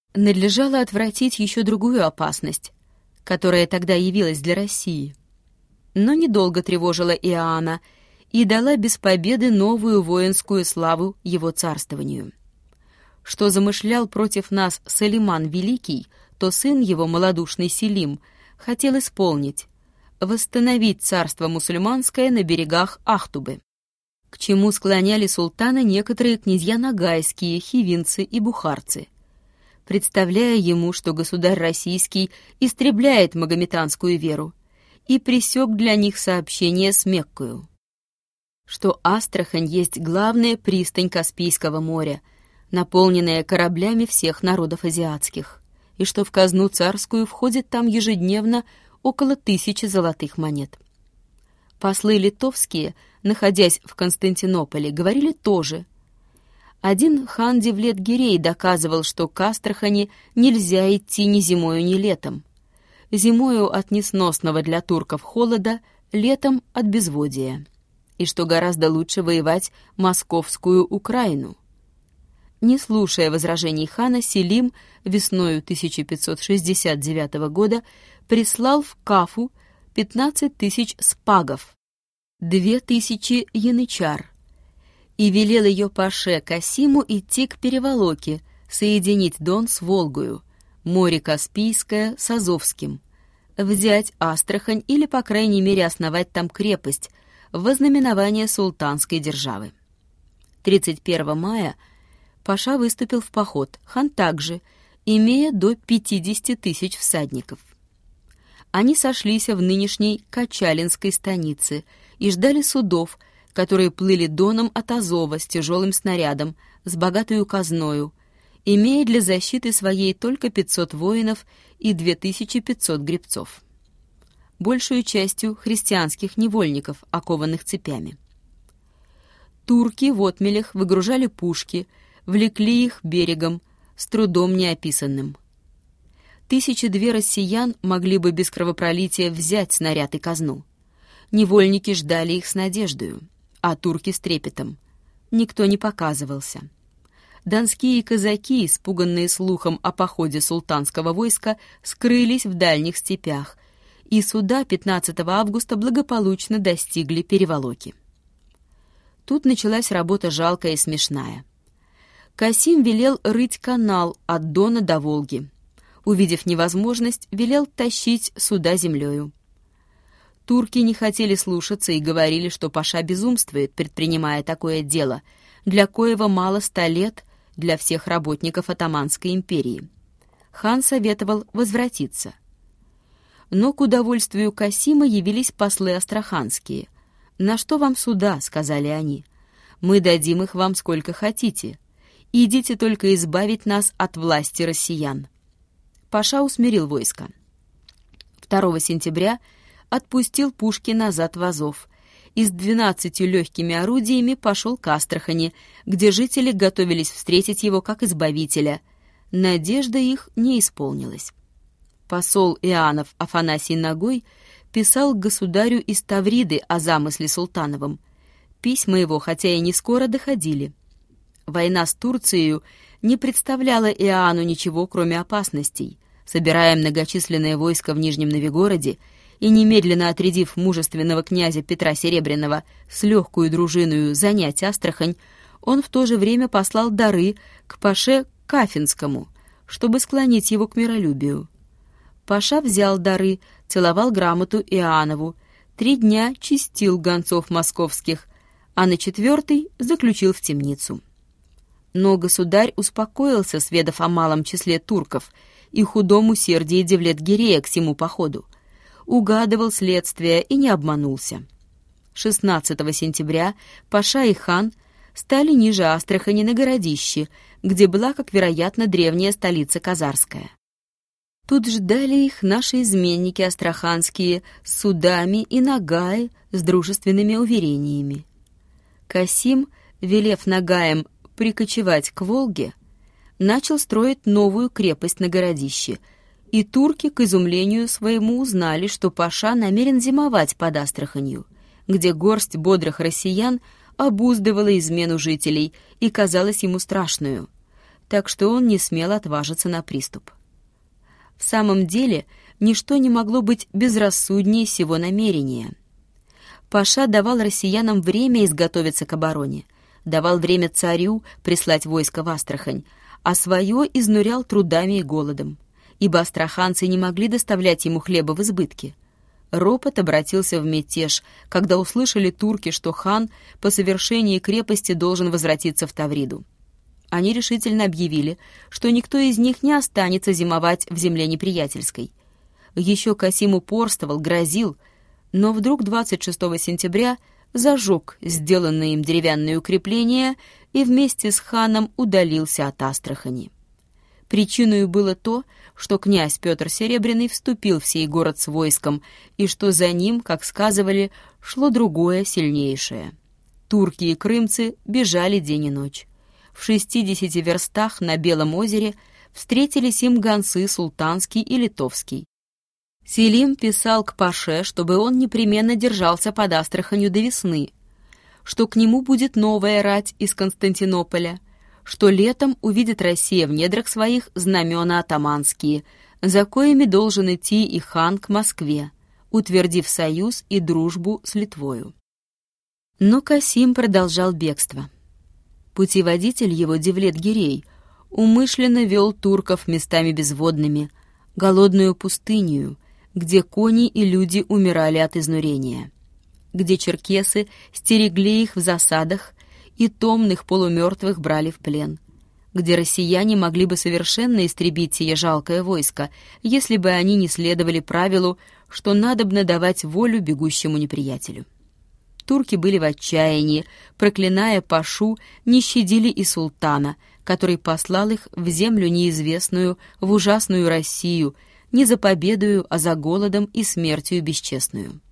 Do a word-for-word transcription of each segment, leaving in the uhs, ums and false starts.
Надлежало отвратить еще другую опасность, которая тогда явилась для России. Но недолго тревожила Иоанна и дала без победы новую воинскую славу его царствованию. Что замышлял против нас Салиман Великий, то сын его, малодушный Селим, хотел исполнить — восстановить царство мусульманское на берегах Ахтубы, к чему склоняли султана некоторые князья ногайские, хивинцы и бухарцы, представляя ему, что государь российский истребляет магометанскую веру, и пресек для них сообщение с Меккою, что Астрахань есть главная пристань Каспийского моря, наполненная кораблями всех народов азиатских, и что в казну царскую входит там ежедневно около тысячи золотых монет. Послы литовские, находясь в Константинополе, говорили тоже. Один хан Девлет-Гирей доказывал, что к Астрахани нельзя идти ни зимою, ни летом. Зимою от несносного для турков холода, летом от безводия, и что гораздо лучше воевать московскую Украину. Не слушая возражений хана, Селим весною тысяча пятьсот шестьдесят девятого года прислал в Кафу пятнадцать тысяч спагов, две тысячи янычар, и велел ее паше Касиму идти к Переволоке, соединить Дон с Волгою, море Каспийское с Азовским, взять Астрахань или, по крайней мере, основать там крепость во знаменование султанской державы. тридцать первого мая паша выступил в поход, хан также, имея до пятидесяти тысяч всадников. Они сошлись в нынешней Качалинской станице и ждали судов, которые плыли доном от Азова с тяжелым снарядом, с богатою казною, имея для защиты своей только пятьсот воинов и две тысячи пятьсот гребцов. Большую частью христианских невольников, окованных цепями. Турки в отмелях выгружали пушки, влекли их берегом, с трудом неописанным. Тысячи две россиян могли бы без кровопролития взять снаряд и казну. Невольники ждали их с надеждою, а турки с трепетом. Никто не показывался. Донские казаки, испуганные слухом о походе султанского войска, скрылись в дальних степях, и суда пятнадцатого августа благополучно достигли Переволоки. Тут началась работа жалкая и смешная. Касим велел рыть канал от Дона до Волги. Увидев невозможность, велел тащить суда землею. Турки не хотели слушаться и говорили, что паша безумствует, предпринимая такое дело, для коего мало ста лет для всех работников Отоманской империи. Хан советовал возвратиться. Но к удовольствию Касима явились послы астраханские. «На что вам суда?» — сказали они. «Мы дадим их вам сколько хотите. Идите только избавить нас от власти россиян». Паша усмирил войско. второго сентября отпустил пушки назад в Азов и с двенадцатью легкими орудиями пошел к Астрахани, где жители готовились встретить его как избавителя. Надежда их не исполнилась. Посол Иоаннов Афанасий Нагой писал государю из Тавриды о замысле султановом. Письма его, хотя и не скоро, доходили. Война с Турцией не представляла Иоанну ничего, кроме опасностей. Собирая многочисленное войско в Нижнем Новгороде и немедленно отрядив мужественного князя Петра Серебряного с легкую дружиною занять Астрахань, он в то же время послал дары к паше Кафинскому, чтобы склонить его к миролюбию. Паша взял дары, целовал грамоту Иоаннову, три дня чистил гонцов московских, а на четвертый заключил в темницу. Но государь успокоился, сведав о малом числе турков и худом усердии Девлет-Гирея к сему походу, угадывал следствие и не обманулся. шестнадцатого сентября паша и хан стали ниже Астрахани на городище, где была, как вероятно, древняя столица Казарская. Тут ждали их наши изменники астраханские с судами и Нагаи с дружественными уверениями. Касим, велев Нагаям прикочевать к Волге, начал строить новую крепость на городище, и турки, к изумлению своему, узнали, что паша намерен зимовать под Астраханью, где горсть бодрых россиян обуздывала измену жителей и казалась ему страшную. так что он не смел отважиться на приступ. В самом деле, ничто не могло быть безрассуднее сего намерения. Паша давал россиянам время изготовиться к обороне, давал время царю прислать войско в Астрахань, а свое изнурял трудами и голодом, ибо астраханцы не могли доставлять ему хлеба в избытке. Ропот обратился в мятеж, когда услышали турки, что хан по совершении крепости должен возвратиться в Тавриду. Они решительно объявили, что никто из них не останется зимовать в земле неприятельской. Еще Касим упорствовал, грозил, но вдруг двадцать шестого сентября зажег сделанные им деревянные укрепления и вместе с ханом удалился от Астрахани. Причиной было то, что князь Петр Серебряный вступил в сей город с войском, и что за ним, как сказывали, шло другое, сильнейшее. Турки и крымцы бежали день и ночь. В шестидесяти верстах на Белом озере встретились им гонцы султанский и литовский. Селим писал к Паше, чтобы он непременно держался под Астраханью до весны, что к нему будет новая рать из Константинополя, что летом увидит Россия в недрах своих знамена атаманские, за коими должен идти и хан к Москве, утвердив союз и дружбу с Литвою. Но Касим продолжал бегство. Путеводитель его Девлет-Гирей умышленно вел турков местами безводными, голодную пустыню, где кони и люди умирали от изнурения, где черкесы стерегли их в засадах и томных полумертвых брали в плен, где россияне могли бы совершенно истребить сие жалкое войско, если бы они не следовали правилу, что надобно давать волю бегущему неприятелю. Турки были в отчаянии, проклиная Пашу, не щадили и султана, который послал их в землю неизвестную, в ужасную Россию, не за победою, а за голодом и смертью бесчестную.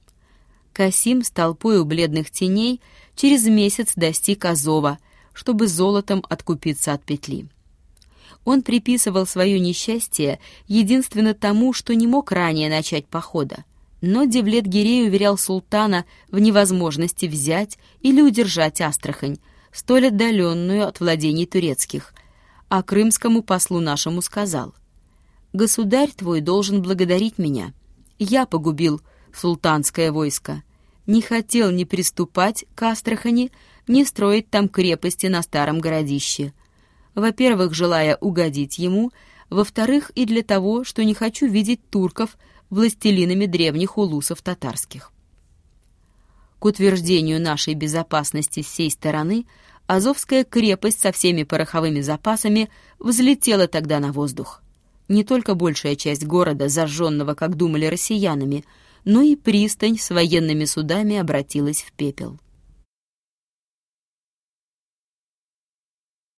Касим с толпою бледных теней через месяц достиг Азова, чтобы золотом откупиться от петли. Он приписывал свое несчастье единственно тому, что не мог ранее начать похода, но Девлет-Гирей уверял султана в невозможности взять или удержать Астрахань, столь отдаленную от владений турецких, а крымскому послу нашему сказал: «Государь твой должен благодарить меня. Я погубил султанское войско, не хотел ни приступать к Астрахани, ни строить там крепости на старом городище. Во-первых, желая угодить ему, во-вторых, и для того, что не хочу видеть турков властелинами древних улусов татарских». К утверждению нашей безопасности с сей стороны Азовская крепость со всеми пороховыми запасами взлетела тогда на воздух. Не только большая часть города, зажженного, как думали, россиянами, но и пристань с военными судами обратилась в пепел.